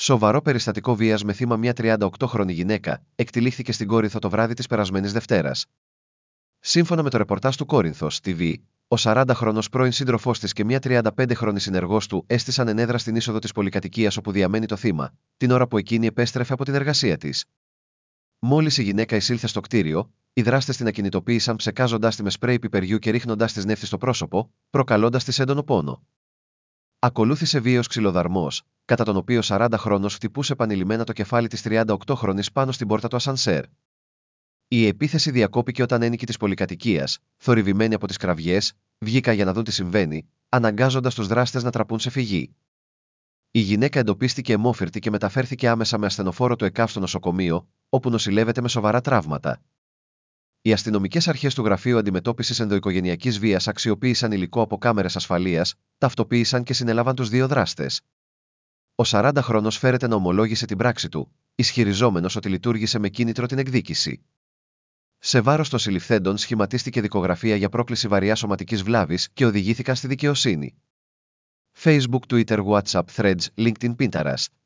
Σοβαρό περιστατικό βίας με θύμα μια 38χρονη γυναίκα εκτυλίχθηκε στην Κόρινθο το βράδυ της περασμένης Δευτέρας. Σύμφωνα με το ρεπορτάζ του Κόρινθος TV, ο 40χρονος πρώην σύντροφός της και μια 35χρονη συνεργός του έστησαν ενέδρα στην είσοδο της πολυκατοικίας όπου διαμένει το θύμα, την ώρα που εκείνη επέστρεφε από την εργασία της. Μόλις η γυναίκα εισήλθε στο κτίριο, οι δράστες την ακινητοποίησαν ψεκάζοντάς τη με σπρέι πιπεριού και ρίχνοντάς της νεύτη στο πρόσωπο, προκαλώντας της έντονο πόνο. Ακολούθησε βίαιος ξυλοδαρμός, κατά τον οποίο 40χρονος χτυπούσε επανειλημμένα το κεφάλι της 38χρονης πάνω στην πόρτα του ασανσέρ. Η επίθεση διακόπηκε όταν ένοικοι της πολυκατοικίας, θορυβημένοι από τις κραυγές, βγήκαν για να δουν τι συμβαίνει, αναγκάζοντας τους δράστες να τραπούν σε φυγή. Η γυναίκα εντοπίστηκε αιμόφυρτη και μεταφέρθηκε άμεσα με ασθενοφόρο του ΕΚΑΒ στο νοσοκομείο, όπου νοσηλεύεται με σοβαρά τραύματα. Οι αστυνομικές αρχές του Γραφείου Αντιμετώπισης Ενδοοικογενειακής Βίας αξιοποίησαν υλικό από κάμερες ασφαλείας, ταυτοποίησαν και συνέλαβαν τους δύο δράστες. Ο 40χρονος φέρεται να ομολόγησε την πράξη του, ισχυριζόμενος ότι λειτουργήσε με κίνητρο την εκδίκηση. Σε βάρος των συλληφθέντων σχηματίστηκε δικογραφία για πρόκληση βαριάς σωματικής βλάβης και οδηγήθηκαν στη δικαιοσύνη. Facebook, Twitter, WhatsApp, Threads, LinkedIn, Pinterest.